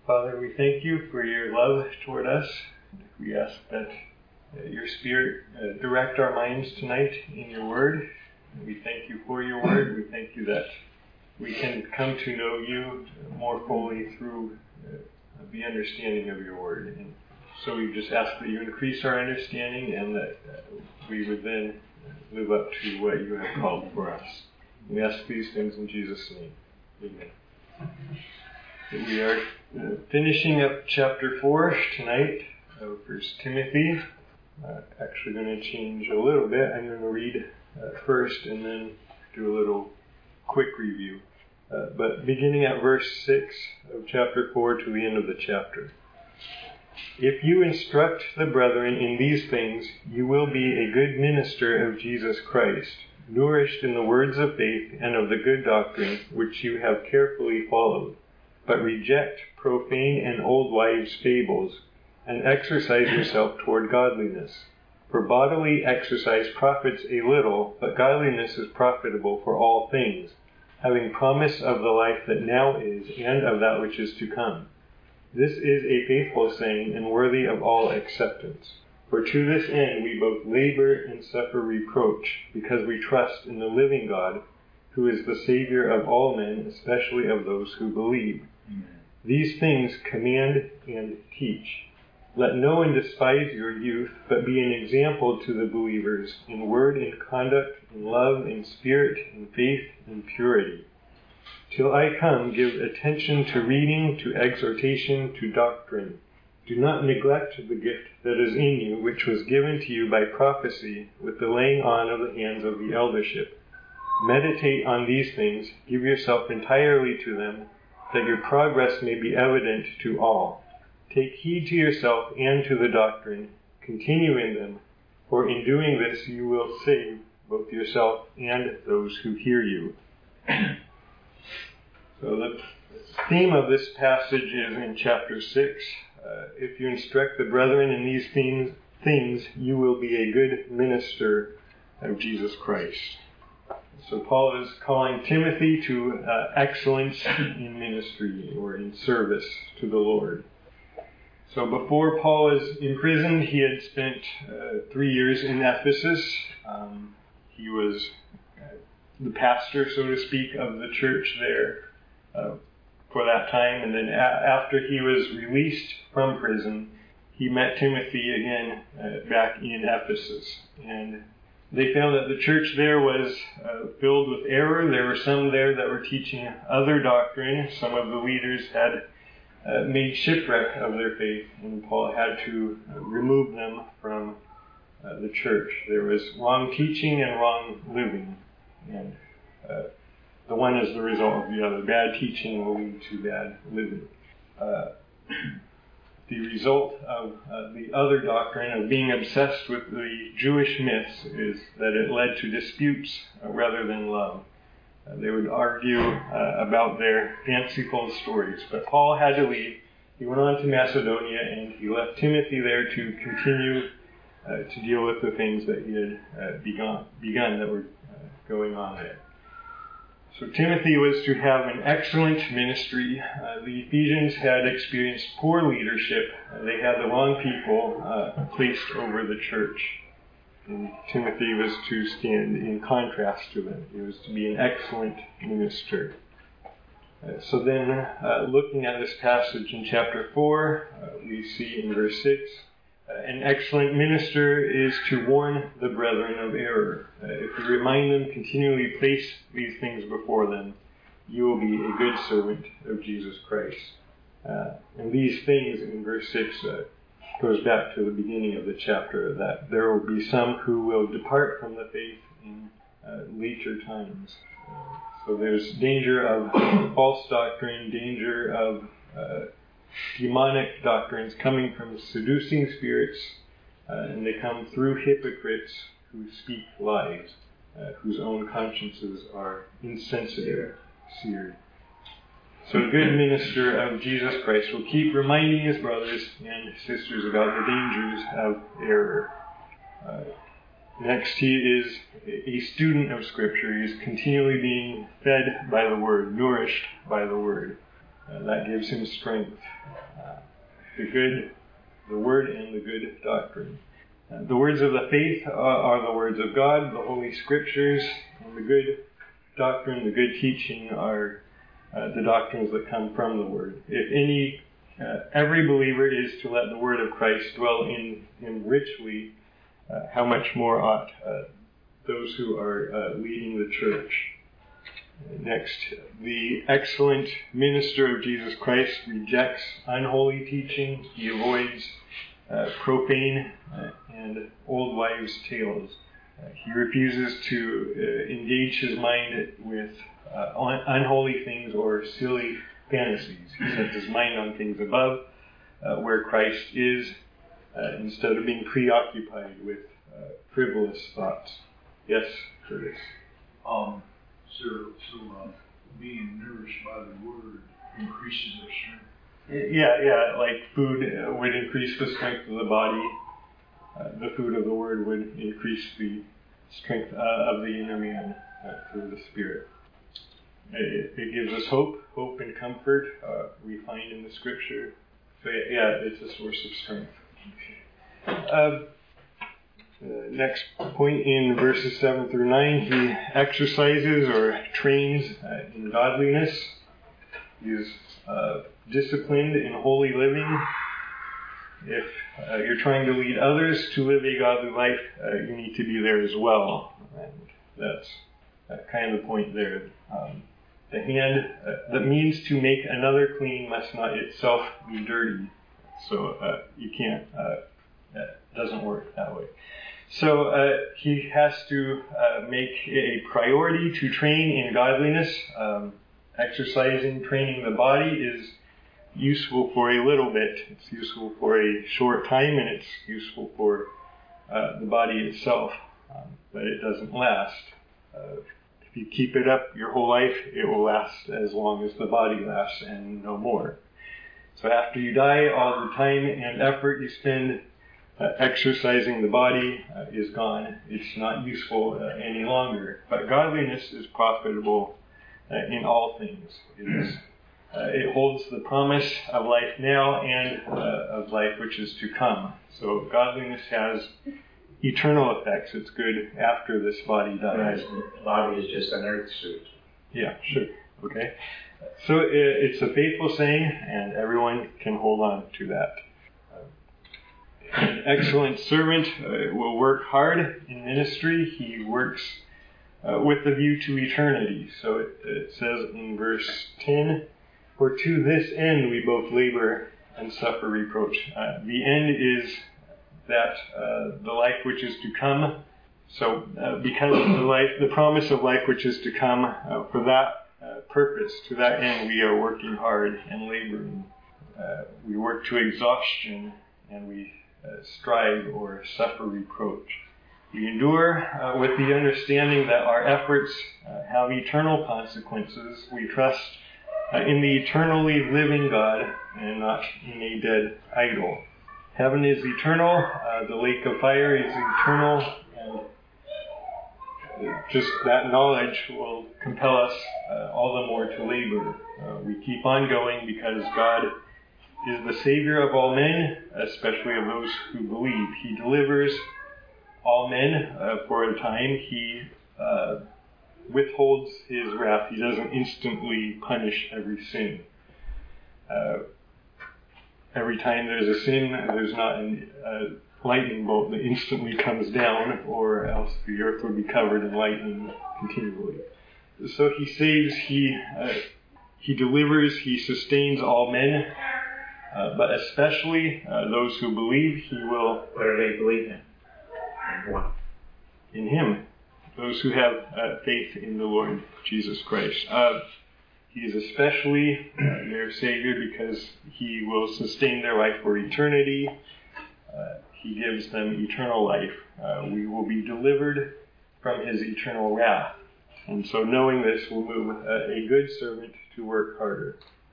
Father, we thank you for your love toward us. We ask that your Spirit direct our minds tonight in your word. We thank you for your word. We thank you that we can come to know you more fully through the understanding of your word. And so we just ask that you increase our understanding and that we would then live up to what you have called for us. We ask these things in Jesus' name. Amen. We are finishing up chapter 4 tonight of 1 Timothy. Actually going to change a little bit. I'm going to read first and then do a little quick review. But beginning at verse 6 of chapter 4 to the end of the chapter. If you instruct the brethren in these things, you will be a good minister of Jesus Christ, nourished in the words of faith and of the good doctrine which you have carefully followed. But reject profane and old wives' fables, and exercise yourself toward godliness. For bodily exercise profits a little, but godliness is profitable for all things, having promise of the life that now is, and of that which is to come. This is a faithful saying, and worthy of all acceptance. For to this end we both labor and suffer reproach, because we trust in the living God, who is the Savior of all men, especially of those who believe. Amen. These things command and teach. Let no one despise your youth, but be an example to the believers in word and conduct, in love, in spirit, in faith, in purity. Till I come, give attention to reading, to exhortation, to doctrine. Do not neglect the gift that is in you, which was given to you by prophecy, with the laying on of the hands of the eldership. Meditate on these things, give yourself entirely to them, that your progress may be evident to all. Take heed to yourself and to the doctrine, continue in them, for in doing this you will save both yourself and those who hear you. So the theme of this passage is in chapter 6. If you instruct the brethren in these things, you will be a good minister of Jesus Christ. So Paul is calling Timothy to excellence in ministry or in service to the Lord. So before Paul was imprisoned, he had spent 3 years in Ephesus. He was the pastor, so to speak, of the church there for that time. And then after he was released from prison, he met Timothy again back in Ephesus. And they found that the church there was filled with error. There were some there that were teaching other doctrine. Some of the leaders had made shipwreck of their faith, and Paul had to remove them from the church. There was wrong teaching and wrong living, and the one is the result of the other. Bad teaching will lead to bad living. The result of the other doctrine of being obsessed with the Jewish myths is that it led to disputes rather than love. They would argue about their fanciful stories. But Paul had to leave. He went on to Macedonia, and he left Timothy there to continue to deal with the things that he had begun that were going on there. So Timothy was to have an excellent ministry. The Ephesians had experienced poor leadership. They had the wrong people placed over the church. And Timothy was to stand in contrast to them. He was to be an excellent minister. So then, looking at this passage in chapter 4, we see in verse 6, an excellent minister is to warn the brethren of error. If you remind them, continually place these things before them, you will be a good servant of Jesus Christ. And these things in verse 6 goes back to the beginning of the chapter, that there will be some who will depart from the faith in later times. So there's danger of false doctrine, danger of demonic doctrines coming from seducing spirits, and they come through hypocrites who speak lies, whose own consciences are insensitive, seared. So a good minister of Jesus Christ will keep reminding his brothers and sisters about the dangers of error. Next, he is a student of Scripture. He is continually being fed by the Word, nourished by the Word. that gives him strength. The Word and the good doctrine. The words of the faith are the words of God, the Holy Scriptures, and the good doctrine, the good teaching are the doctrines that come from the Word. If every believer is to let the Word of Christ dwell in him richly, how much more ought those who are leading the church. Next, the excellent minister of Jesus Christ rejects unholy teaching. He avoids profane and old wives' tales. He refuses to engage his mind with unholy things or silly fantasies. He sets his mind on things above, where Christ is, instead of being preoccupied with frivolous thoughts. Yes, Curtis. Being nourished by the Word increases our strength. Yeah, like food would increase the strength of the body. The food of the Word would increase the strength of the inner man through the Spirit. It gives us hope and comfort we find in the Scripture. So it's a source of strength. Okay. Next point in verses 7 through 9, he exercises or trains in godliness. He is disciplined in holy living. If you're trying to lead others to live a godly life, you need to be there as well. And that's kind of the point there. The hand that means to make another clean must not itself be dirty. So you can't, that doesn't work that way. So he has to make a priority to train in godliness. Exercising, training the body is useful for a little bit. It's useful for a short time, and it's useful for the body itself. But it doesn't last. If you keep it up your whole life, it will last as long as the body lasts and no more. So after you die, all the time and effort you spend exercising the body is gone. It's not useful any longer. But godliness is profitable in all things. It holds the promise of life now and of life which is to come. So godliness has eternal effects. It's good after this body dies. The body is just an earth suit. Yeah, sure. Okay. So it's a faithful saying, and everyone can hold on to that. An excellent servant will work hard in ministry. He works with a view to eternity. So it says in verse 10, "For to this end we both labor and suffer reproach." The end is that the life which is to come. So because of the promise of life which is to come, for that purpose, to that end, we are working hard and laboring. We work to exhaustion, and we strive or suffer reproach. We endure with the understanding that our efforts have eternal consequences. We trust in the eternally living God and not in a dead idol. Heaven is eternal. The lake of fire is eternal. And just that knowledge will compel us all the more to labor. We keep on going because God is the Savior of all men, especially of those who believe. He delivers all men for a time. He withholds his wrath. He doesn't instantly punish every sin. Every time there's a sin, there's not a lightning bolt that instantly comes down, or else the earth would be covered in lightning continually. So he saves, he delivers, he sustains all men, but especially those who believe. He will. What do they believe in? What? In him. Those who have faith in the Lord Jesus Christ. He is especially their Savior because he will sustain their life for eternity. He gives them eternal life. We will be delivered from his eternal wrath. And so knowing this will move a good servant to work harder.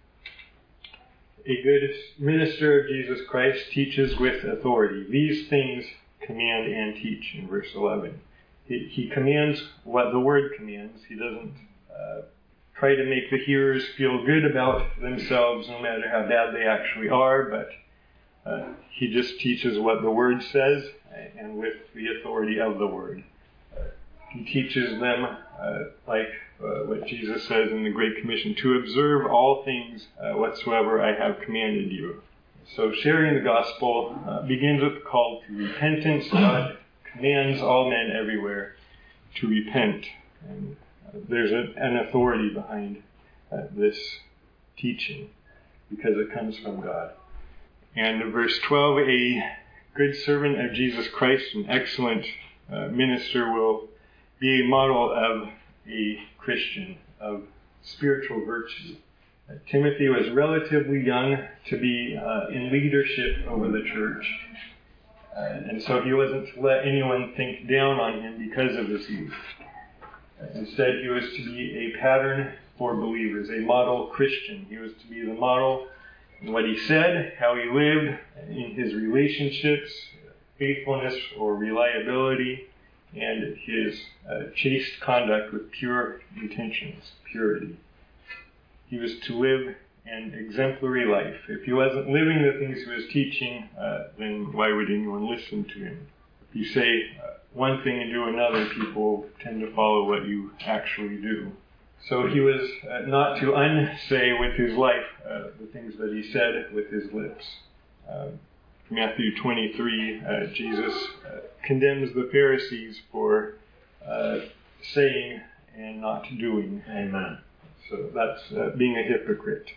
A good minister of Jesus Christ teaches with authority. These things command and teach in verse 11. He commands what the Word commands. He doesn't try to make the hearers feel good about themselves no matter how bad they actually are, but he just teaches what the Word says and with the authority of the Word. He teaches them, what Jesus says in the Great Commission, to observe all things whatsoever I have commanded you. So sharing the gospel begins with the call to repentance. God commands all men everywhere to repent. And there's an authority behind this teaching because it comes from God. And in verse 12, a good servant of Jesus Christ, an excellent minister, will be a model of a Christian, of spiritual virtue. Timothy was relatively young to be in leadership over the church. And so he wasn't to let anyone think down on him because of his youth. Instead, he was to be a pattern for believers, a model Christian. He was to be the model in what he said, how he lived, in his relationships, faithfulness or reliability, and his chaste conduct with pure intentions, purity. He was to live an exemplary life. If he wasn't living the things he was teaching, then why would anyone listen to him? If you say one thing and do another, people tend to follow what you actually do. So he was not to unsay with his life the things that he said with his lips. Matthew 23, Jesus condemns the Pharisees for saying and not doing. Amen. So that's being a hypocrite.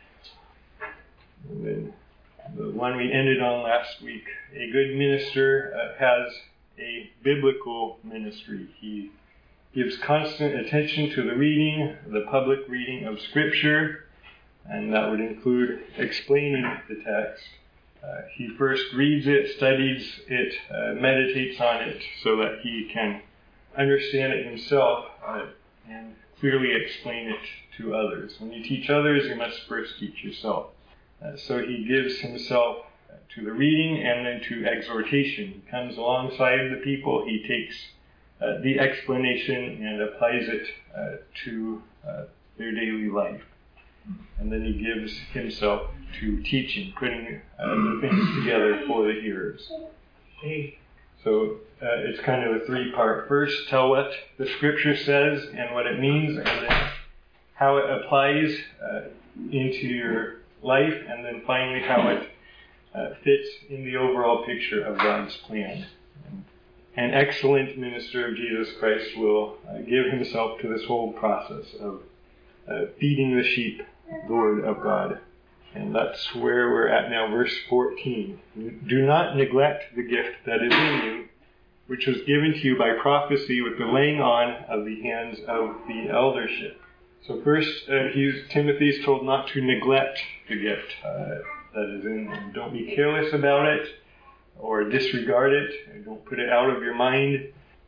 And then the one we ended on last week, a good minister has a biblical ministry. He gives constant attention to the reading, the public reading of Scripture, and that would include explaining the text. He first reads it, studies it, meditates on it so that he can understand it himself and clearly explain it to others. When you teach others, you must first teach yourself. So he gives himself to the reading and then to exhortation. He comes alongside the people, he takes the explanation and applies it to their daily life. And then he gives himself to teaching, putting the things together for the hearers. So it's kind of a three-part. First, tell what the Scripture says and what it means, and then how it applies into your life, and then finally how it fits in the overall picture of God's plan. An excellent minister of Jesus Christ will give himself to this whole process of feeding the sheep, the Word of God. And that's where we're at now, verse 14. Do not neglect the gift that is in you, which was given to you by prophecy with the laying on of the hands of the eldership. So first, Timothy's told not to neglect the gift that is in him. Don't be careless about it or disregard it. And don't put it out of your mind.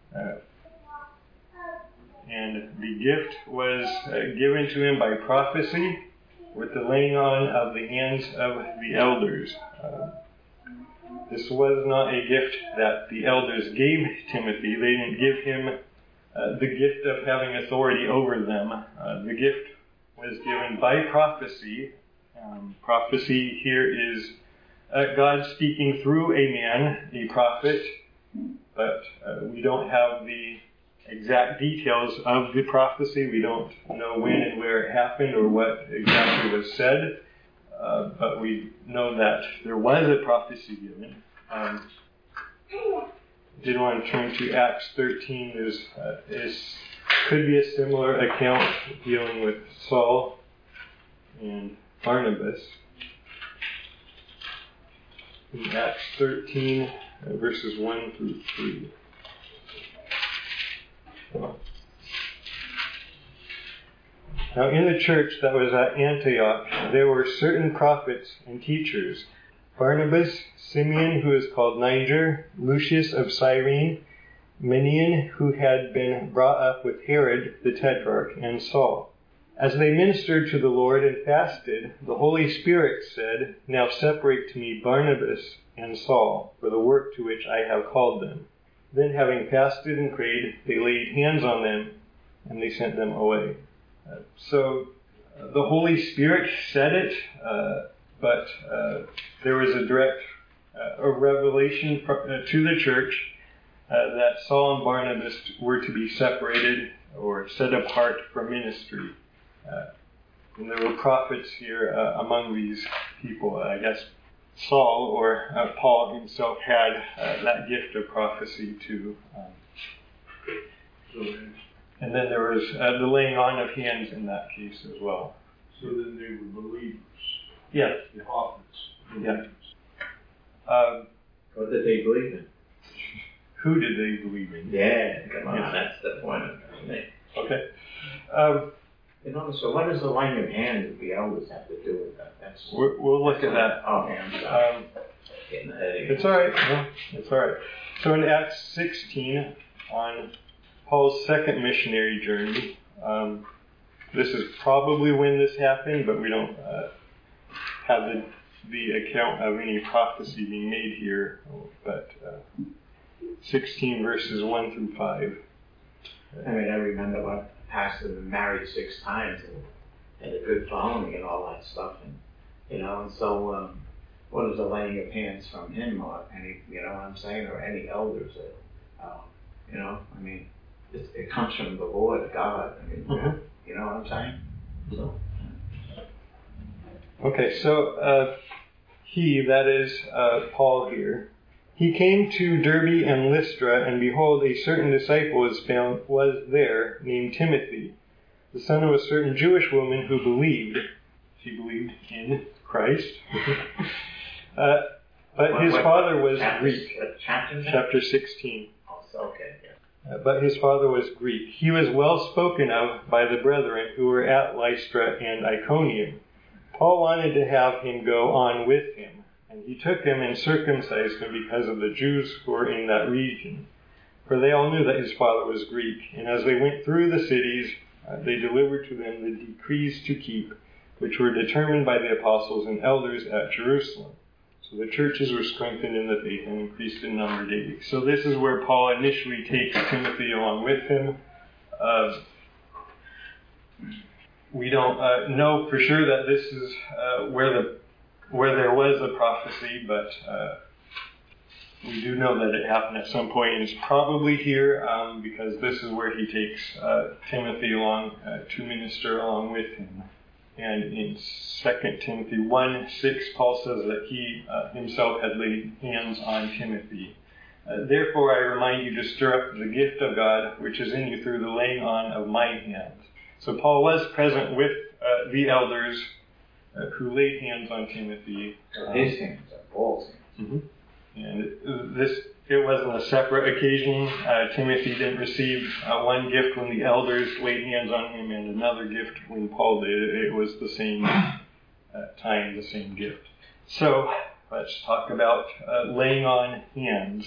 And the gift was given to him by prophecy with the laying on of the hands of the elders. This was not a gift that the elders gave Timothy. They didn't give him the gift of having authority over them. The gift was given by prophecy. Prophecy here is God speaking through a man, a prophet, but we don't have the exact details of the prophecy. We don't know when and where it happened or what exactly was said, but we know that there was a prophecy given. I did want to turn to Acts 13. This could be a similar account dealing with Saul and Barnabas. In Acts 13, verses 1 through 3. Now in the church that was at Antioch, there were certain prophets and teachers: Barnabas, Simeon, who is called Niger, Lucius of Cyrene, Manaen, who had been brought up with Herod the Tetrarch, and Saul. As they ministered to the Lord and fasted, the Holy Spirit said, "Now separate to me Barnabas and Saul for the work to which I have called them." Then, having fasted and prayed, they laid hands on them, and they sent them away. So the Holy Spirit said it, but there was a direct a revelation to the church that Saul and Barnabas were to be separated or set apart for ministry. And there were prophets here among these people. I guess Saul or Paul himself had that gift of prophecy too. And then there was the laying on of hands in that case as well. So then they were believers. Yeah. The prophets. Yeah. What did they believe in? Who did they believe in? Yeah, come on, that's the point of it. Okay. So what does the laying of hands of the elders have to do with that? We'll look at that. Oh, I'm sorry. Getting ahead of you. It's all right. No, it's all right. So in Acts 16, on Paul's second missionary journey, this is probably when this happened, but we don't have the account of any prophecy being made here. But 16 verses 1 through 5. I mean, I remember what pastor was married 6 times and had a good following and all that stuff, and so what is the laying of hands from him or any, what I'm saying, or any elders that, I mean, it comes from the Lord God. I mean, you know what I'm saying? So. Okay, so he, that is Paul here, he came to Derbe and Lystra, and behold, a certain disciple was there, named Timothy, the son of a certain Jewish woman who believed. She believed in Christ. But his father was Greek. Chapter 16. Okay. But his father was Greek. He was well spoken of by the brethren who were at Lystra and Iconium. Paul wanted to have him go on with him, and he took him and circumcised him because of the Jews who were in that region. For they all knew that his father was Greek, and as they went through the cities, they delivered to them the decrees to keep, which were determined by the apostles and elders at Jerusalem. So the churches were strengthened in the faith and increased in number daily. So this is where Paul initially takes Timothy along with him. We don't know for sure that this is where there was a prophecy, but we do know that it happened at some point, and it's probably here because this is where he takes Timothy along to minister along with him. And in 2 Timothy 1:6, Paul says that he himself had laid hands on Timothy. Therefore, I remind you to stir up the gift of God, which is in you through the laying on of my hands. So Paul was present with the elders who laid hands on Timothy. His hands are Paul's hands. Mm-hmm. And it wasn't a separate occasion. Timothy didn't receive one gift when the elders laid hands on him and another gift when Paul did. It was the same time, the same gift. So let's talk about laying on hands.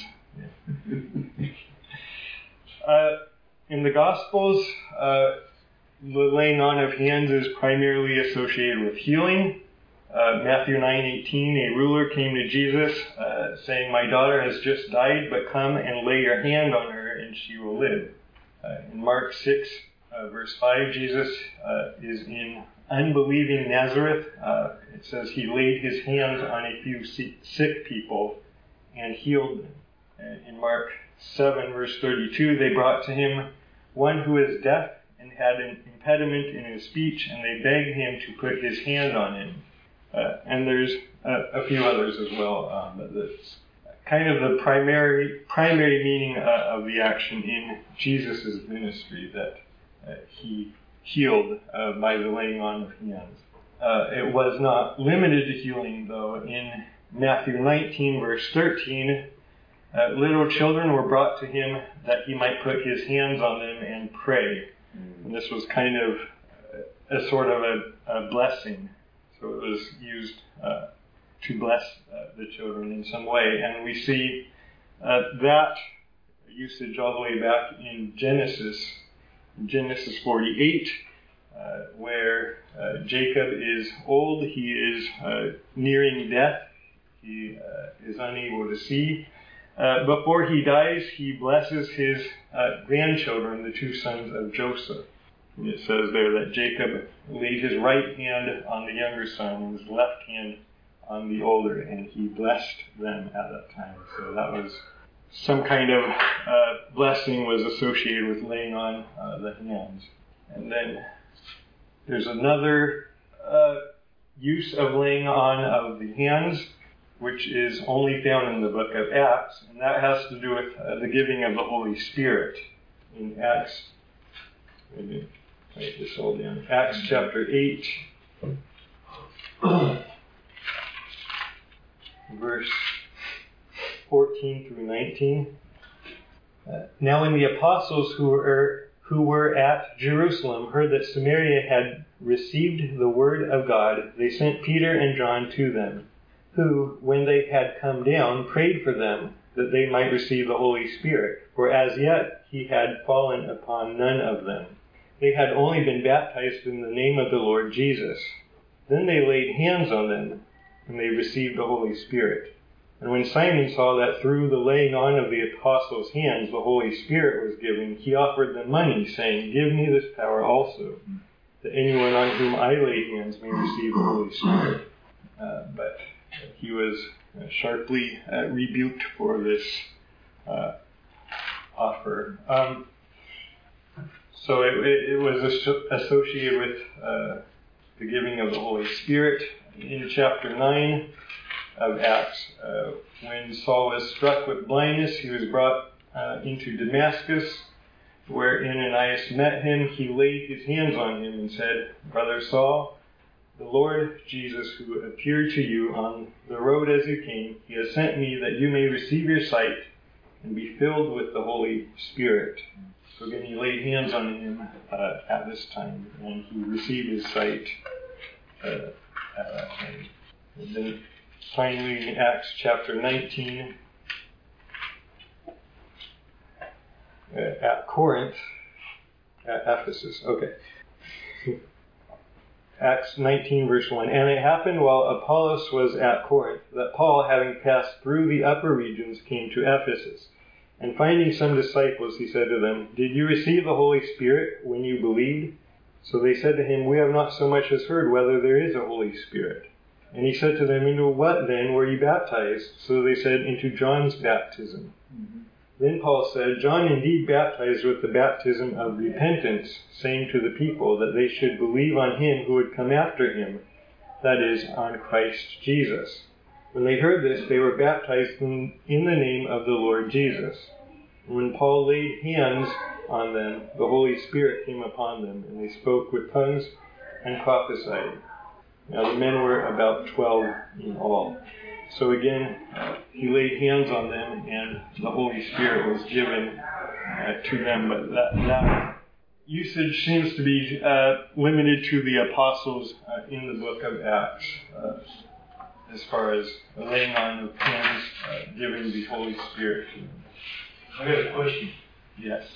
In the Gospels, the laying on of hands is primarily associated with healing. Matthew 9:18, a ruler came to Jesus saying, "My daughter has just died, but come and lay your hand on her and she will live." In Mark 6, verse 5, Jesus is in unbelieving Nazareth. It says he laid his hands on a few sick people and healed them. In Mark 7, verse 32, they brought to him one who is deaf and had an impediment in his speech, and they begged him to put his hand on him. And there's a few others as well. But that's kind of the primary meaning of the action in Jesus' ministry, that he healed by the laying on of hands. It was not limited to healing, though. In Matthew 19, verse 13, little children were brought to him that he might put his hands on them and pray. And this was kind of a sort of a blessing. So it was used to bless the children in some way. And we see that usage all the way back in Genesis 48, where Jacob is old, he is nearing death, he is unable to see. Before he dies, he blesses his grandchildren, the 2 sons of Joseph. And it says there that Jacob laid his right hand on the younger son and his left hand on the older, and he blessed them at that time. So that was some kind of blessing was associated with laying on the hands. And then there's another use of laying on of the hands, which is only found in the book of Acts, and that has to do with the giving of the Holy Spirit. In Acts, maybe write this all down. Acts chapter 8, verse 14 through 19. Now when the apostles who were at Jerusalem heard that Samaria had received the word of God, they sent Peter and John to them, who, when they had come down, prayed for them, that they might receive the Holy Spirit, for as yet he had fallen upon none of them. They had only been baptized in the name of the Lord Jesus. Then they laid hands on them, and they received the Holy Spirit. And when Simon saw that through the laying on of the apostles' hands the Holy Spirit was given, he offered them money, saying, "Give me this power also, that anyone on whom I lay hands may receive the Holy Spirit." But he was sharply rebuked for this offer. So it was associated with the giving of the Holy Spirit. In chapter 9 of Acts, when Saul was struck with blindness, he was brought into Damascus, where Ananias met him. He laid his hands on him and said, "Brother Saul, the Lord Jesus, who appeared to you on the road as you came, he has sent me that you may receive your sight and be filled with the Holy Spirit." So again, he laid hands on him at this time, and he received his sight at that time. And then finally in Acts chapter 19, at Corinth, at Ephesus, okay. Acts 19 verse 1. And it happened while Apollos was at Corinth that Paul, having passed through the upper regions, came to Ephesus. And finding some disciples, he said to them, "Did you receive the Holy Spirit when you believed?" So they said to him, "We have not so much as heard whether there is a Holy Spirit." And he said to them, "Into what then were you baptized?" So they said, "Into John's baptism." Mm-hmm. Then Paul said, "John indeed baptized with the baptism of repentance, saying to the people that they should believe on him who would come after him, that is, on Christ Jesus." When they heard this, they were baptized in the name of the Lord Jesus. And when Paul laid hands on them, the Holy Spirit came upon them, and they spoke with tongues and prophesied. Now the men were about 12 in all. So again, he laid hands on them, and the Holy Spirit was given to them. But that usage seems to be limited to the apostles in the book of Acts, as far as laying on of hands, giving the Holy Spirit to them. I got a question. Yes.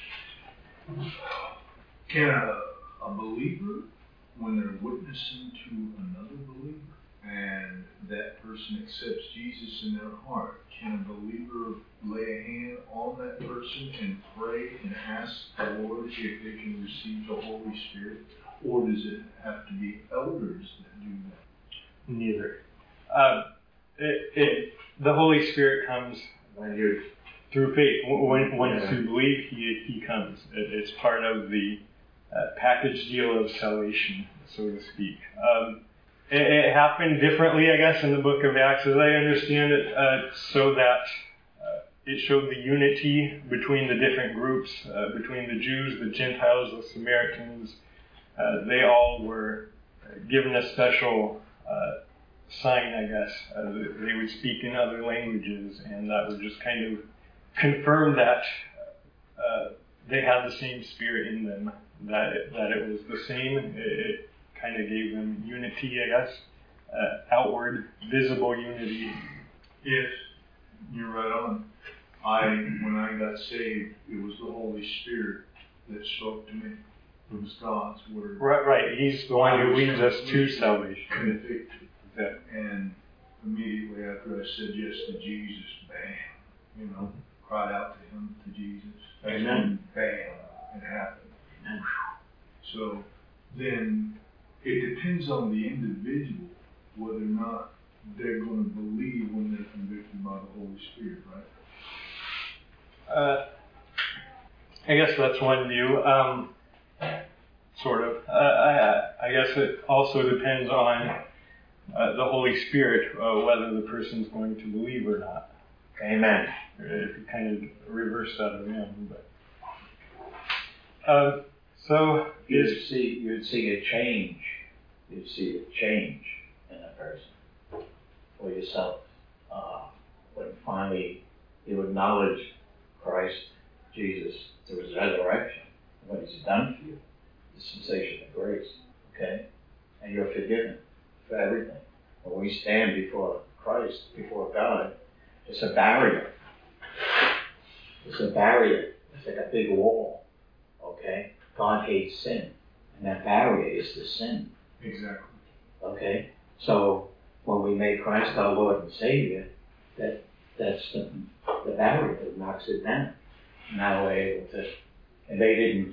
Can a believer, when they're witnessing to another believer, and that person accepts Jesus in their heart, can a believer lay a hand on that person and pray and ask the Lord if they can receive the Holy Spirit? Or does it have to be elders that do that? Neither. The Holy Spirit comes through faith. Once you believe, He comes. It's part of the package deal of salvation, so to speak. It happened differently, I guess, in the book of Acts, as I understand it, so that it showed the unity between the different groups, between the Jews, the Gentiles, the Samaritans. They all were given a special sign, I guess. They would speak in other languages, and that would just kind of confirm that they had the same spirit in them, that it was the same. It kind of gave them unity, I guess, outward, visible unity. Yes, you're right on. When I got saved, it was the Holy Spirit that spoke to me. It was God's word. Right. He's the one who leads us to salvation. Convicted. And immediately after I said yes to Jesus, bam, cried out to Him, to Jesus. And then, bam, it happened. So then it depends on the individual whether or not they're going to believe when they're convicted by the Holy Spirit, right? I guess that's one view. Sort of. I guess it also depends on the Holy Spirit, whether the person's going to believe or not. Amen. If you kind of reverse that around. But, so you'd see a change. You'd see a change in a person for yourself. When finally you acknowledge Christ Jesus through his resurrection, what he's done for you, the sensation of grace, okay? And you're forgiven for everything. When we stand before Christ, before God, it's a barrier. It's a barrier. It's like a big wall, okay? God hates sin, and that barrier is the sin. Exactly. Okay? So when we make Christ our Lord and Savior, that's the barrier that knocks it down. Now we're able to, and they didn't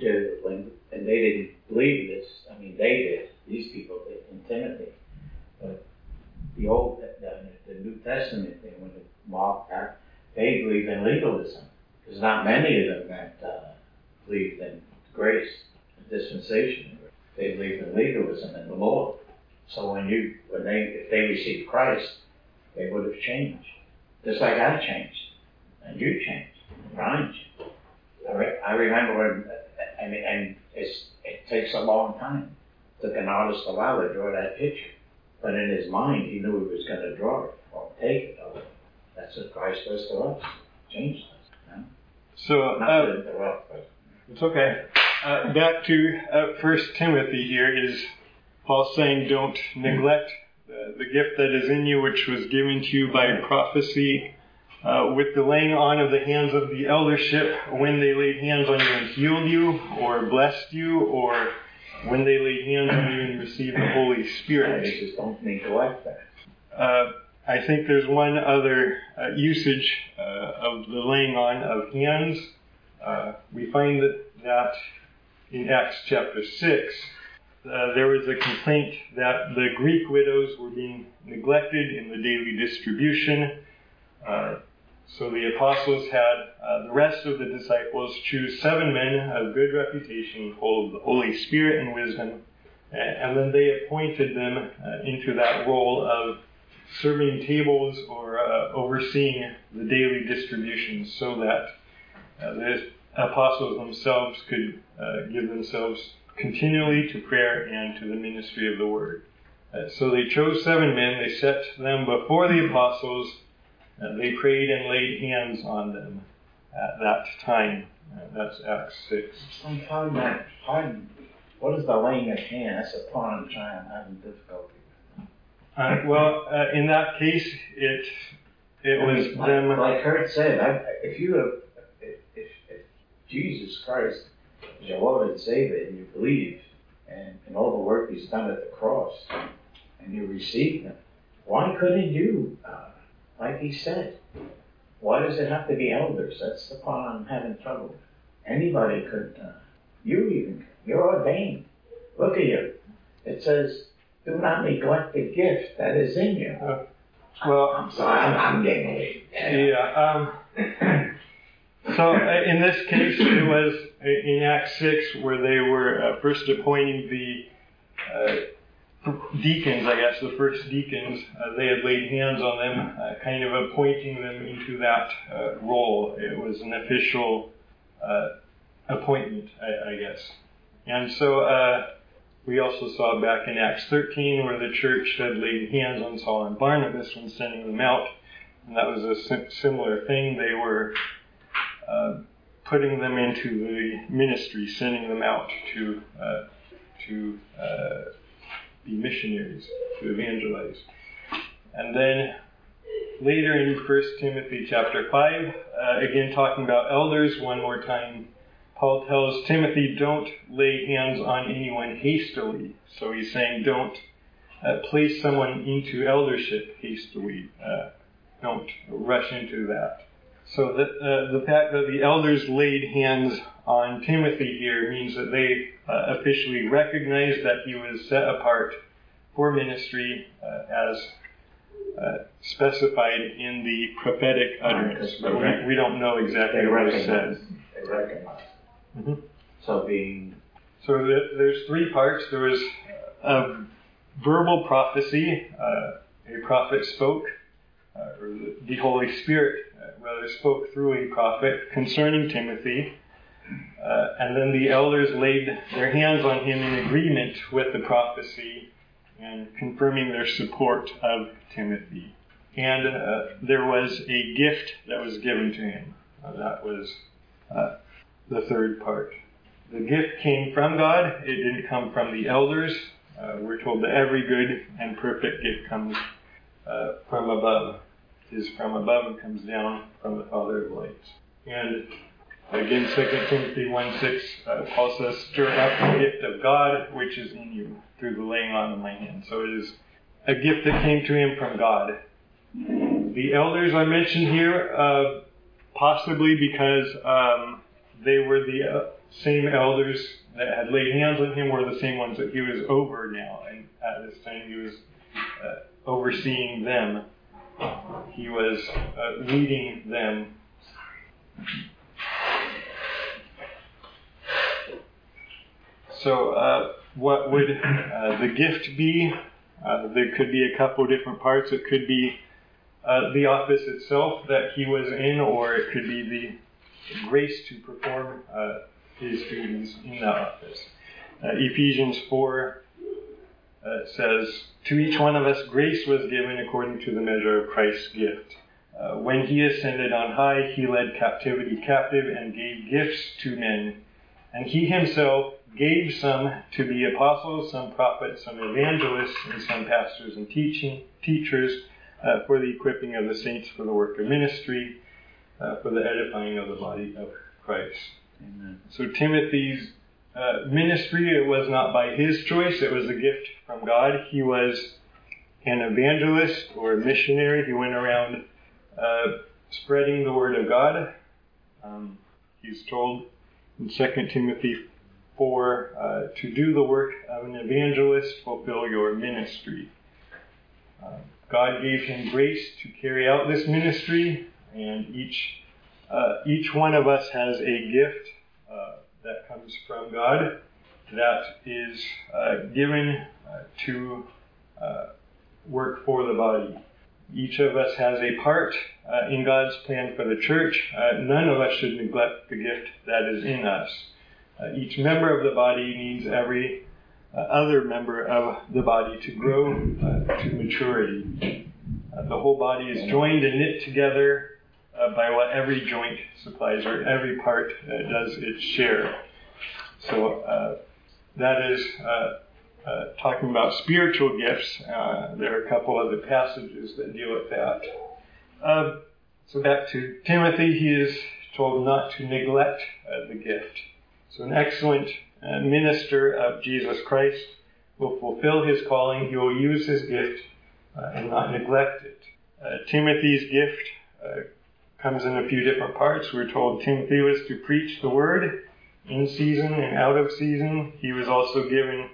believe this. I mean, they did. These people did in Timothy. But the New Testament, when it marked that, they believed in legalism. There's not many of them that believed in grace, dispensation. They believed in legalism and the law. So if they received Christ, they would have changed. Just like I changed, and you changed, and Brian changed. I remember when, and it takes a long time. It took an artist a while to draw that picture. But in his mind, he knew he was going to draw it or take it. That's what Christ does to us. Changed us. You know? So, not to interrupt, but it's okay. Back to 1 Timothy here is Paul saying, don't neglect the gift that is in you, which was given to you by prophecy, with the laying on of the hands of the eldership, when they laid hands on you and healed you, or blessed you, or when they laid hands on you and received the Holy Spirit. They just don't neglect that. I think there's one other usage of the laying on of hands. We find that in Acts chapter 6, there was a complaint that the Greek widows were being neglected in the daily distribution. So the apostles had the rest of the disciples choose 7 men of good reputation, full of the Holy Spirit and wisdom, and then they appointed them into that role of serving tables or overseeing the daily distributions, so that the apostles themselves could give themselves continually to prayer and to the ministry of the word. So they chose 7 men, they set them before the apostles, and they prayed and laid hands on them at that time. That's Acts 6. Pardon. What is the laying of hands? That's a part I'm having difficulty with. In that case, it was them. Like Kurt said, if Jesus Christ is your Lord and Savior, and you believe in all the work He's done at the cross, and you receive Him, why couldn't you? Like he said, why does it have to be elders? That's the part I'm having trouble with. Anybody could, you're ordained. Look at you. It says, do not neglect the gift that is in you. I'm sorry, I'm getting late. Yeah. So in this case, it was in Acts 6 where they were first appointing the deacons, I guess, the first deacons. They had laid hands on them, kind of appointing them into that role. It was an official appointment, I guess. And so we also saw back in Acts 13 where the church had laid hands on Saul and Barnabas when sending them out. And that was a similar thing. They were putting them into the ministry, sending them out to be missionaries, to evangelize. And then later in 1 Timothy chapter 5, again talking about elders one more time, Paul tells Timothy, don't lay hands on anyone hastily. So he's saying don't place someone into eldership hastily. Don't rush into that. So the fact that the elders laid hands on Timothy here means that they officially recognized that he was set apart for ministry as specified in the prophetic utterance. But we don't know exactly what it says. They recognize. Mm-hmm. So there's three parts. There was a verbal prophecy. A prophet spoke, or the Holy Spirit rather spoke through a prophet concerning Timothy. And then the elders laid their hands on him in agreement with the prophecy and confirming their support of Timothy. And there was a gift that was given to him. That was the third part. The gift came from God. It didn't come from the elders. We're told that every good and perfect gift comes from above. It is from above and comes down from the Father of lights. And again, 2 Timothy 1:6, Paul says, "Stir up the gift of God which is in you through the laying on of my hands." So it is a gift that came to him from God. The elders are mentioned here possibly because they were the same elders that had laid hands on him, were the same ones that he was over now. And at this time he was overseeing them. He was leading them. So what would the gift be? There could be a couple different parts. It could be the office itself that he was in, or it could be the grace to perform his duties in that office. Ephesians 4 says, "To each one of us grace was given according to the measure of Christ's gift. When he ascended on high, he led captivity captive and gave gifts to men. And he himself gave some to be apostles, some prophets, some evangelists, and some pastors and teachers for the equipping of the saints for the work of ministry, for the edifying of the body of Christ." Amen. So Timothy's ministry, it was not by his choice, it was a gift from God. He was an evangelist or a missionary. He went around spreading the word of God. He's told in 2 Timothy 4 to do the work of an evangelist, fulfill your ministry. God gave him grace to carry out this ministry, and each one of us has a gift that comes from God that is given to work for the body. Each of us has a part in God's plan for the church. None of us should neglect the gift that is in us. Each member of the body needs every other member of the body to grow to maturity. The whole body is joined and knit together by what every joint supplies, or every part does its share. So that is talking about spiritual gifts. There are a couple other passages that deal with that. So back to Timothy, he is told not to neglect the gift. So an excellent minister of Jesus Christ will fulfill his calling. He will use his gift and not neglect it. Timothy's gift comes in a few different parts. We're told Timothy was to preach the word in season and out of season. He was also given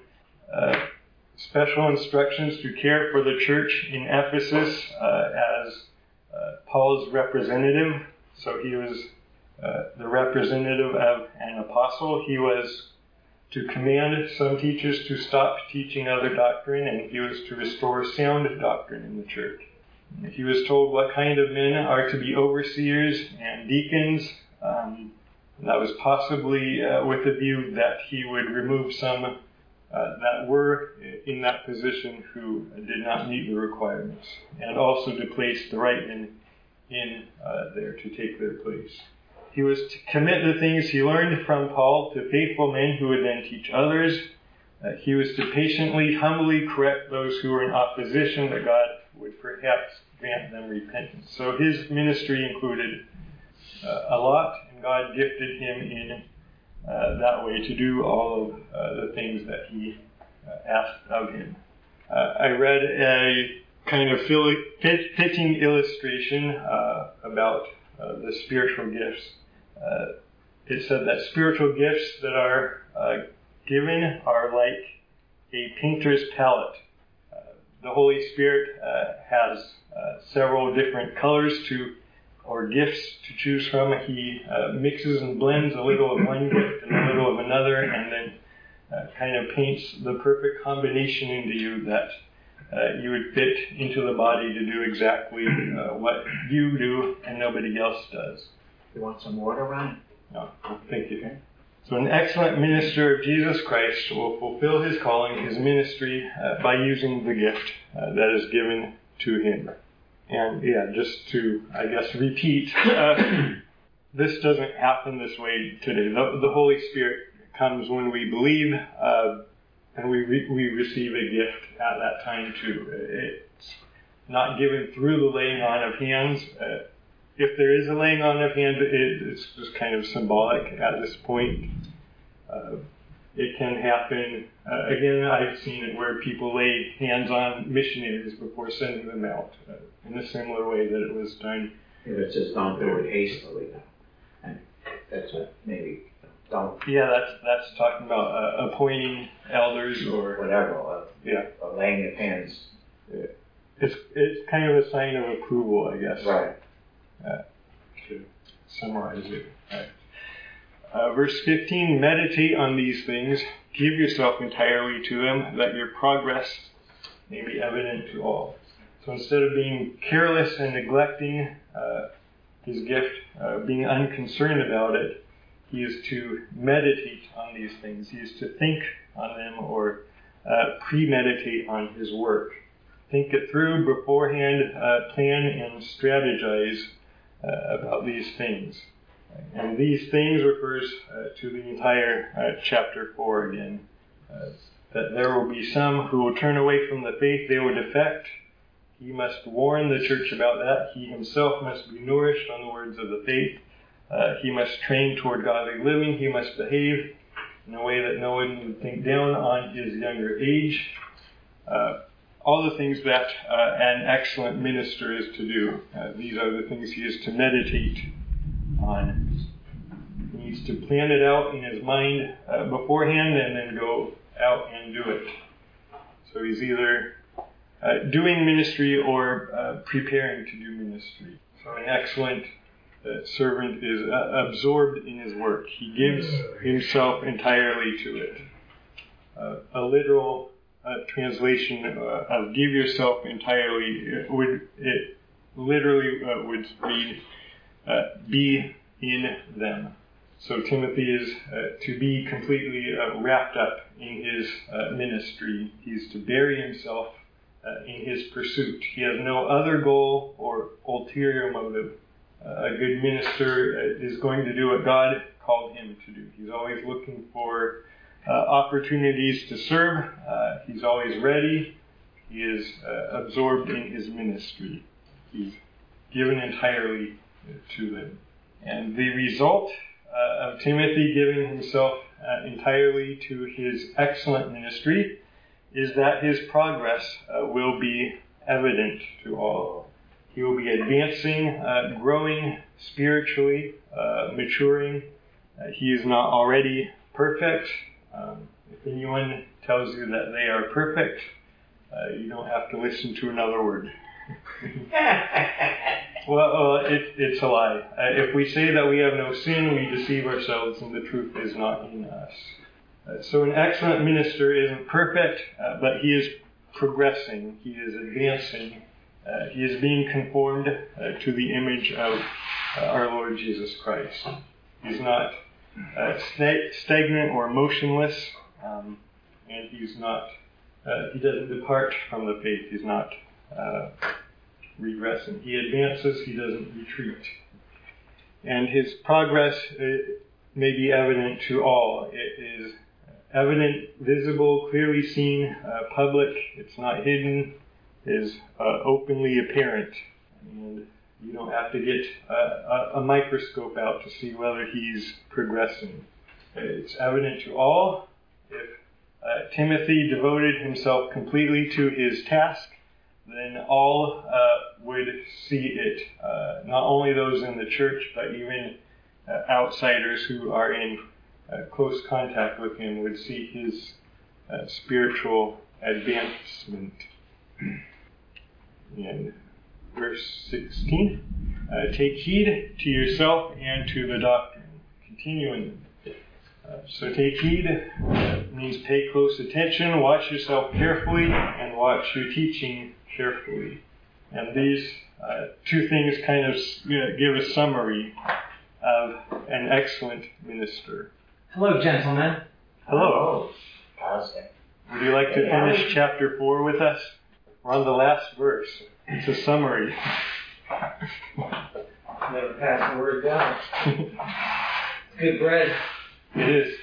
special instructions to care for the church in Ephesus as Paul's representative. So he was the representative of an apostle. He was to command some teachers to stop teaching other doctrine, and he was to restore sound doctrine in the church. He was told what kind of men are to be overseers and deacons. That was possibly with the view that he would remove some that were in that position who did not meet the requirements, and also to place the right men in there to take their place. He was to commit the things he learned from Paul to faithful men who would then teach others. He was to patiently, humbly correct those who were in opposition, that God would perhaps grant them repentance. So his ministry included a lot, and God gifted him in that way to do all of the things that he asked of him. I read a kind of fitting illustration about the spiritual gifts. It said that spiritual gifts that are given are like a painter's palette. The Holy Spirit has several different colors or gifts to choose from. He mixes and blends a little of one gift and a little of another, and then kind of paints the perfect combination into you that you would fit into the body to do exactly what you do and nobody else does. You want some water, Ryan? No, thank you. So an excellent minister of Jesus Christ will fulfill his calling, his ministry, by using the gift that is given to him. And just to, I guess, repeat, this doesn't happen this way today. The Holy Spirit comes when we believe, and we receive a gift at that time too. It's not given through the laying on of hands. If there is a laying on of hands, it's just kind of symbolic at this point. It can happen, again, I've seen it where people lay hands on missionaries before sending them out, in a similar way that it was done. If it says don't do it hastily, and that's what maybe don't. Yeah, that's talking about appointing elders or whatever, or laying of hands. It's kind of a sign of approval, I guess. Right. To summarize it. Verse 15, meditate on these things, give yourself entirely to them, that your progress may be evident to all. So instead of being careless and neglecting his gift, being unconcerned about it, he is to meditate on these things. He is to think on them or premeditate on his work. Think it through beforehand, plan and strategize about these things. And these things refers to the entire chapter 4 again. That there will be some who will turn away from the faith, they will defect. He must warn the church about that. He himself must be nourished on the words of the faith. He must train toward godly living. He must behave in a way that no one would think down on his younger age. All the things that an excellent minister is to do. These are the things he is to meditate on. He needs to plan it out in his mind beforehand and then go out and do it. So he's either doing ministry or preparing to do ministry. So an excellent servant is absorbed in his work. He gives himself entirely to it. A literal translation of give yourself entirely would read be in them. So Timothy is to be completely wrapped up in his ministry. He's to bury himself in his pursuit. He has no other goal or ulterior motive. A good minister is going to do what God called him to do. He's always looking for opportunities to serve. He's always ready. He is absorbed in his ministry. He's given entirely to them. And the result of Timothy giving himself entirely to his excellent ministry is that his progress will be evident to all. He will be advancing, growing spiritually, maturing. He is not already perfect. If anyone tells you that they are perfect, you don't have to listen to another word. Well, it's a lie. If we say that we have no sin, we deceive ourselves and the truth is not in us. So an excellent minister isn't perfect, but he is progressing. He is advancing. He is being conformed to the image of our Lord Jesus Christ. He's not stagnant or motionless, and he's not. He doesn't depart from the faith. He's not regressing. He advances. He doesn't retreat. And his progress may be evident to all. It is evident, visible, clearly seen, public. It's not hidden. It is openly apparent. And you don't have to get a microscope out to see whether he's progressing. It's evident to all. If Timothy devoted himself completely to his task, then all would see it. Not only those in the church, but even outsiders who are in close contact with him would see his spiritual advancement. In verse 16, take heed to yourself and to the doctrine. Continuing. So take heed means pay close attention, watch yourself carefully, and watch your teaching carefully. And these two things kind of give a summary of an excellent minister. Hello, gentlemen. Hello. Would you like to finish chapter 4 with us? We're on the last verse. It's a summary. Never pass the word down. Good bread. It is.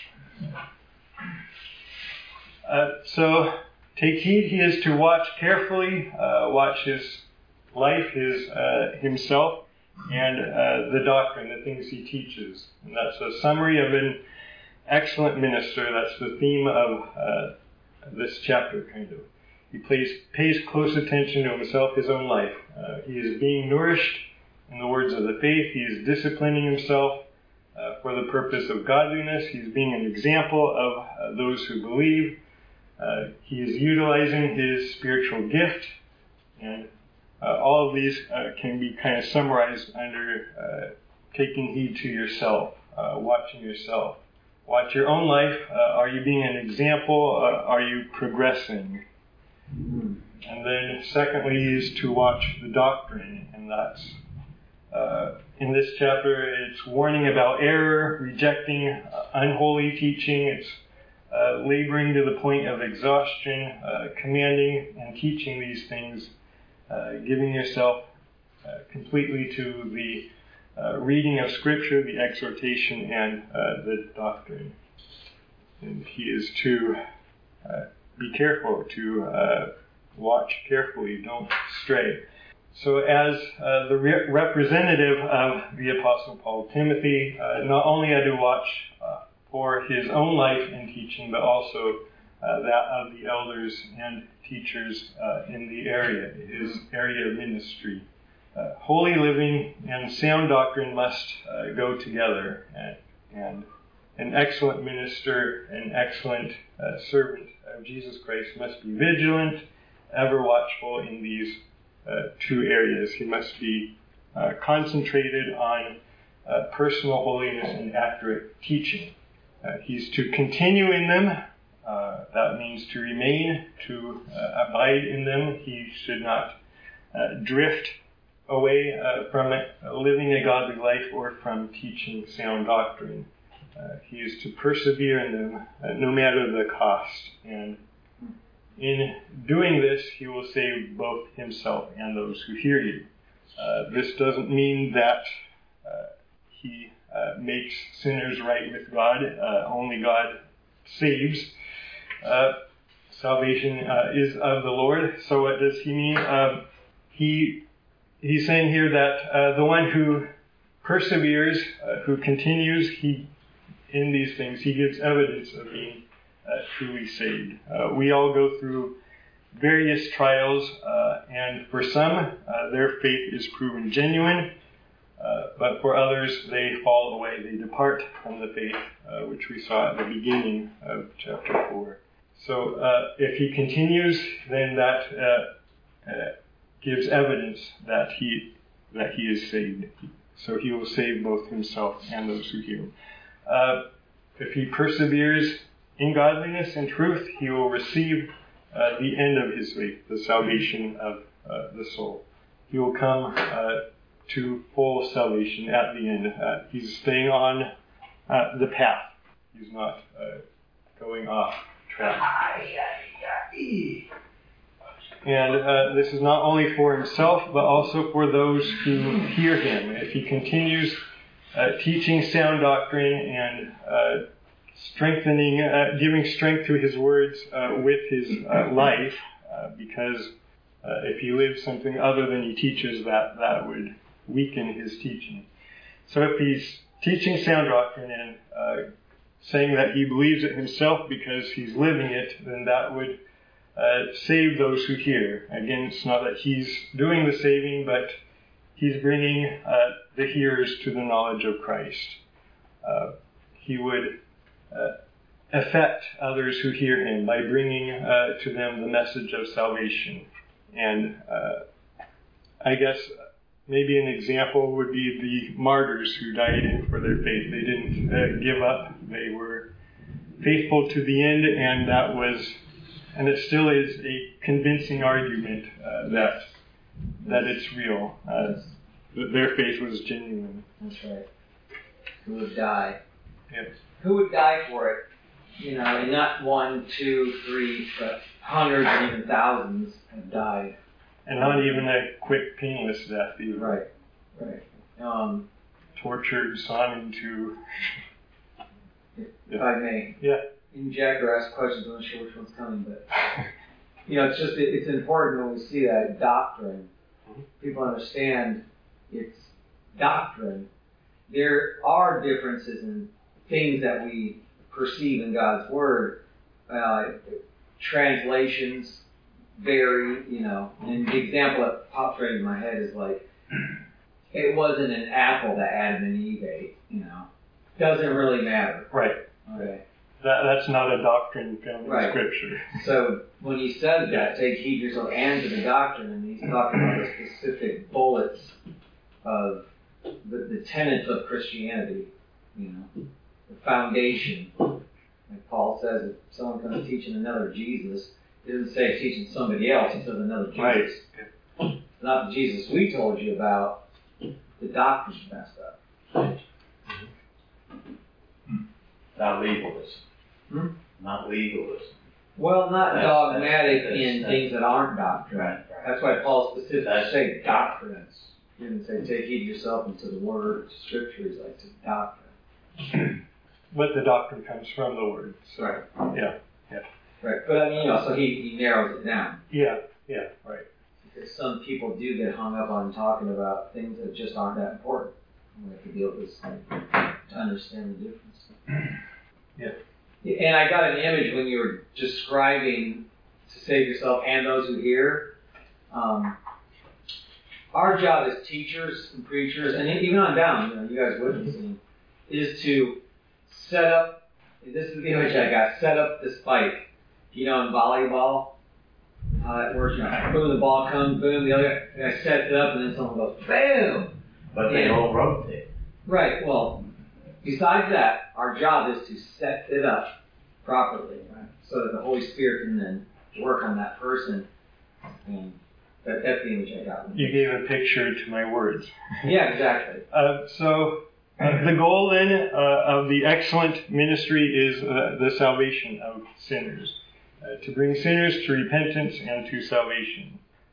So, take heed, he is to watch carefully, watch his life, himself, and the doctrine, the things he teaches. And that's a summary of an excellent minister. That's the theme of this chapter, kind of. He pays close attention to himself, his own life. He is being nourished in the words of the faith. He is disciplining himself for the purpose of godliness. He's being an example of those who believe. He is utilizing his spiritual gift. And all of these can be kind of summarized under taking heed to yourself, watching yourself. Watch your own life. Are you being an example? Are you progressing? And then secondly is to watch the doctrine, and that's in this chapter it's warning about error, rejecting unholy teaching, it's laboring to the point of exhaustion, commanding and teaching these things, giving yourself completely to the reading of Scripture, the exhortation, and the doctrine. And he is to be careful, to watch carefully, don't stray. So as the representative of the Apostle Paul, Timothy not only had to watch for his own life and teaching, but also that of the elders and teachers in the area, his area of ministry. Holy living and sound doctrine must go together, and an excellent minister, an excellent servant of Jesus Christ must be vigilant, ever watchful in these two areas. He must be concentrated on personal holiness and accurate teaching. He's to continue in them. That means to remain, to abide in them. He should not drift away from living a godly life or from teaching sound doctrine. He is to persevere in them no matter the cost. And in doing this, he will save both himself and those who hear you. This doesn't mean that he makes sinners right with God. Only God saves. Salvation is of the Lord. So what does he mean? He's saying here that the one who perseveres, who continues, in these things, he gives evidence of being truly saved. We all go through various trials, and for some, their faith is proven genuine, but for others, they fall away. They depart from the faith, which we saw at the beginning of chapter 4. So if he continues, then that gives evidence that he is saved. So he will save both himself and those who hear him. If he perseveres in godliness and truth, he will receive the end of his faith, the salvation of the soul. He will come to full salvation at the end. He's staying on the path. He's not going off track. And this is not only for himself, but also for those who hear him. If he continues teaching sound doctrine and strengthening, giving strength to his words with his life, because if he lives something other than he teaches, that would weaken his teaching. So if he's teaching sound doctrine and saying that he believes it himself because he's living it, then that would save those who hear. Again, it's not that he's doing the saving, but he's bringing the hearers to the knowledge of Christ. He would affect others who hear him by bringing to them the message of salvation. And I guess maybe an example would be the martyrs who died for their faith. They didn't give up. They were faithful to the end, and it still is a convincing argument that it's real. That their faith was genuine. That's right. Who would die? Yes. Who would die for it? And not 1, 2, 3, but hundreds and even thousands have died. And not even a quick, painless death either. Right. Tortured, sawn into. If I may. Yeah. Inject or ask questions. I'm not sure which one's coming, but it's important when we see that doctrine. People understand it's doctrine. There are differences in things that we perceive in God's Word. Translations vary, and the example that pops right in my head is like, it wasn't an apple that Adam and Eve ate, Doesn't really matter. Right. Okay. That's not a doctrine found in Scripture. So when he says that, take heed yourself and to the doctrine, and he's talking about the specific bullets of the tenets of Christianity, the foundation. Like Paul says, if someone comes teaching another Jesus, he doesn't say teaching somebody else, he says another Jesus. Right. It's not the Jesus we told you about, the doctrine's messed up. Not legalism. Not legalism. Well, not dogmatic that's in things that aren't doctrine. Right. That's why Paul specifically said doctrines. He didn't say take heed yourself into the Word, to Scripture. He's like to doctrine. But the doctrine comes from the Word. So, right. Yeah. Right. But I mean, so he narrows it down. Yeah. Right. Because some people do get hung up on talking about things that just aren't that important. We have to deal with this to understand the difference. Yeah. And I got an image when you were describing to save yourself and those who hear. Our job as teachers and preachers, and even on down, you guys witnessing, is to set up. This is the image I got. Set up the spike. In volleyball, how that works. Boom, the ball comes. Boom, the other guy sets it up, and then someone goes, boom. But they all rotate. Right. Well, besides that, our job is to set it up properly, right? So that the Holy Spirit can then work on that person. And that's the image I got. You gave a picture to my words. Yeah, exactly. The goal then of the excellent ministry is the salvation of sinners. To bring sinners to repentance and to salvation.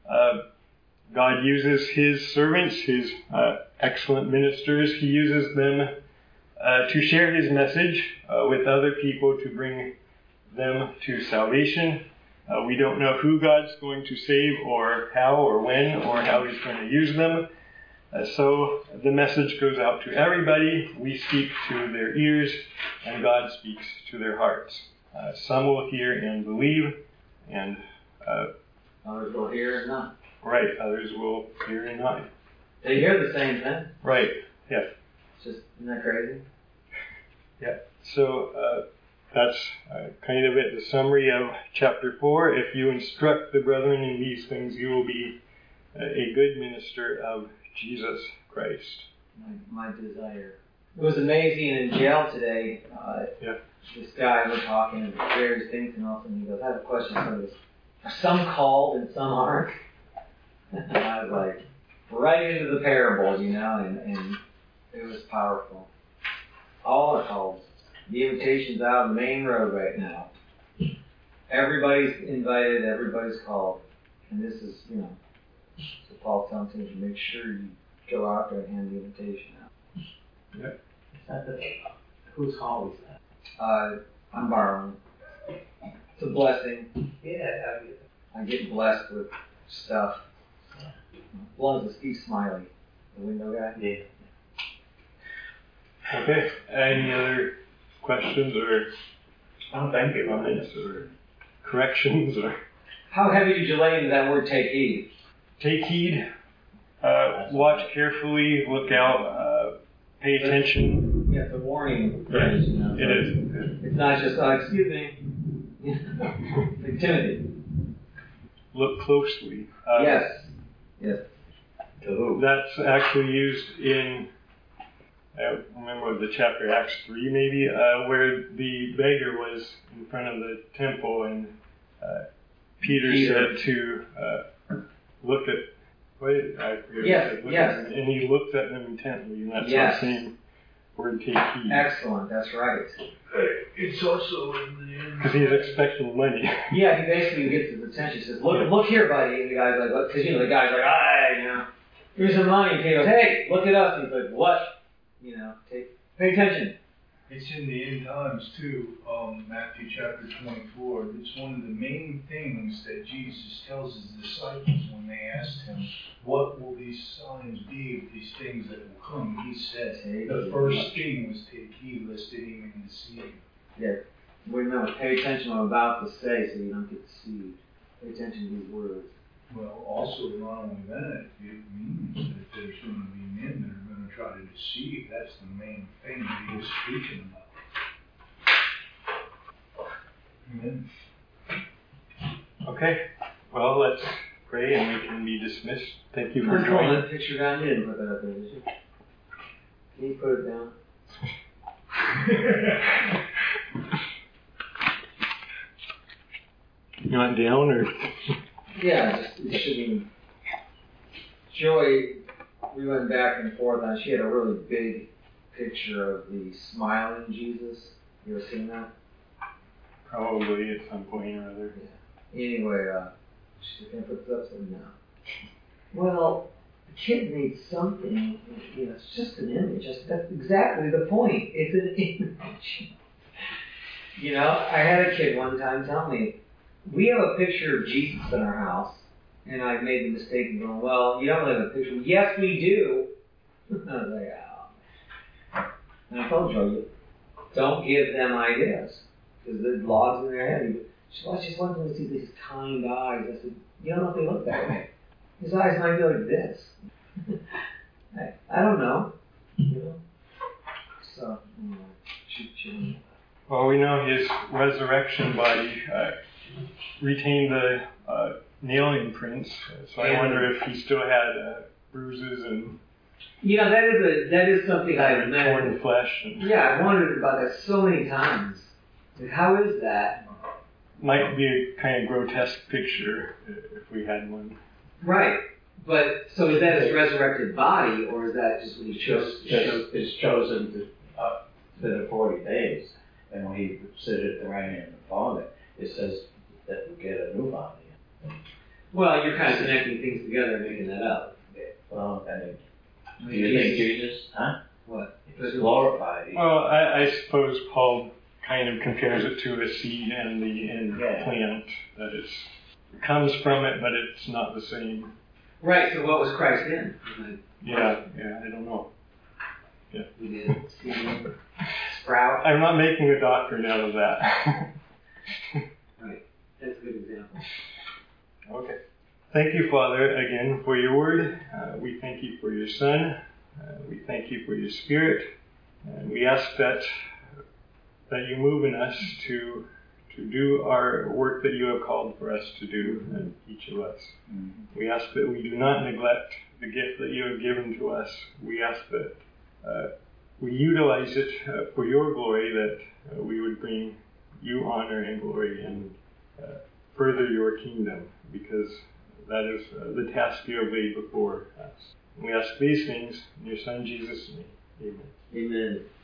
God uses His servants, His excellent ministers. He uses them to share His message with other people to bring them to salvation. We don't know who God's going to save or how or when or how He's going to use them. So the message goes out to everybody. We speak to their ears and God speaks to their hearts. Some will hear and believe, and others will hear and not. Right, others will hear and not. They hear the same thing. Right, yeah. Isn't that crazy? Yeah, so that's kind of it, the summary of chapter 4. If you instruct the brethren in these things, you will be a good minister of Jesus Christ. My desire. It was amazing in jail today. This guy, we're talking about various things, and all of a sudden he goes, I have a question for this. Are some called and some aren't? And I was like, right into the parable, and it was powerful. All are called. The invitation's out on the main road right now. Everybody's invited, everybody's called. And this is, so Paul's telling Timothy to make sure you go out there and hand the invitation out. Yep. Whose hall is that? I'm borrowing. It's a blessing. Yeah. I get blessed with stuff. One is Steve Smiley, the window guy. Yeah. Okay. Any other questions or thank you. comments or corrections or? How heavy did you lay into that word take heed? Take heed, watch carefully, look out, pay attention. Yeah, it's a warning. Yeah, phrase, you know, so it is. It's not just, excuse me. It's like Timothy. Look closely. Yes. Yes. That's actually used in, I remember the chapter, Acts 3 maybe, where the beggar was in front of the temple and Peter said to look at, I forget Yes, what it said, yes. at him, and he looked at them intently, and that's Yes. the same word, take heed. Excellent, that's right. It's also in the end. Because he's expecting money. Yeah, he basically gets his attention. He says, look here, buddy. And the guy's like, because, the guy's like, here's some money. And he goes, hey, look at us. And he's like, what? Pay attention. It's in the end times too, Matthew chapter 24. It's one of the main things that Jesus tells his disciples when they asked him, what will these signs be of these things that will come? He said, the first thing was take heed lest any man deceive you. Yeah. Remember, pay attention to what I'm about to say so you don't get deceived. Pay attention to these words. Well, also, not only that, it means that there's going to be men that are going to try to deceive. That's the main thing that he was speaking about. Amen. Okay, well, let's pray and we can be dismissed. Thank you for I'm joining. pulling that picture down. You didn't put that up there, did you? Can you put it down? You want down or? Yeah, it should be. Joy, we went back and forth on. She had a really big picture of the smiling Jesus. You ever seen that? Probably at some point or other. Yeah. Anyway, she said, "Can I put this up?" I said, "No." Well, the kid needs something. It's just an image. That's exactly the point. It's an image. I had a kid one time tell me, we have a picture of Jesus in our house, and I made the mistake of going, well, you don't really have a picture. Yes, we do. I was like, oh. And I told Joe, don't give them ideas, because the log's in their head. She said, well, I just want them to see these kind eyes. I said, you don't know if they look that way. His eyes might be like this. I don't know. So, she well, we know his resurrection body retained the nail imprints, so I wonder if he still had bruises and that is something I've torn flesh. And I've wondered about that so many times. How is that? Might be a kind of grotesque picture if we had one. Right. But, so is that his resurrected body, or is that just when he chose? It's chosen to the 40 days. And when he sits at the right hand of the Father, it says that we get a new body. Well, you're kind of connecting things together and making that up. Well, do you think Jesus, What? was glorified? Well, I suppose Paul kind of compares it to a seed and the plant, that it comes from it, but it's not the same. Right, so what was Christ in? Yeah, I don't know. Yeah. We did seed, sprout. I'm not making a doctrine out of that. Right, that's a good example. Okay. Thank you, Father, again for your word. We thank you for your Son. We thank you for your Spirit. And we ask that you move in us to do our work that you have called for us to do, and each of us. Mm-hmm. We ask that we do not neglect the gift that you have given to us. We ask that we utilize it for your glory, that we would bring you honor and glory and further your kingdom, because that is the task you have laid before us. We ask these things in your Son Jesus' name. Amen. Amen.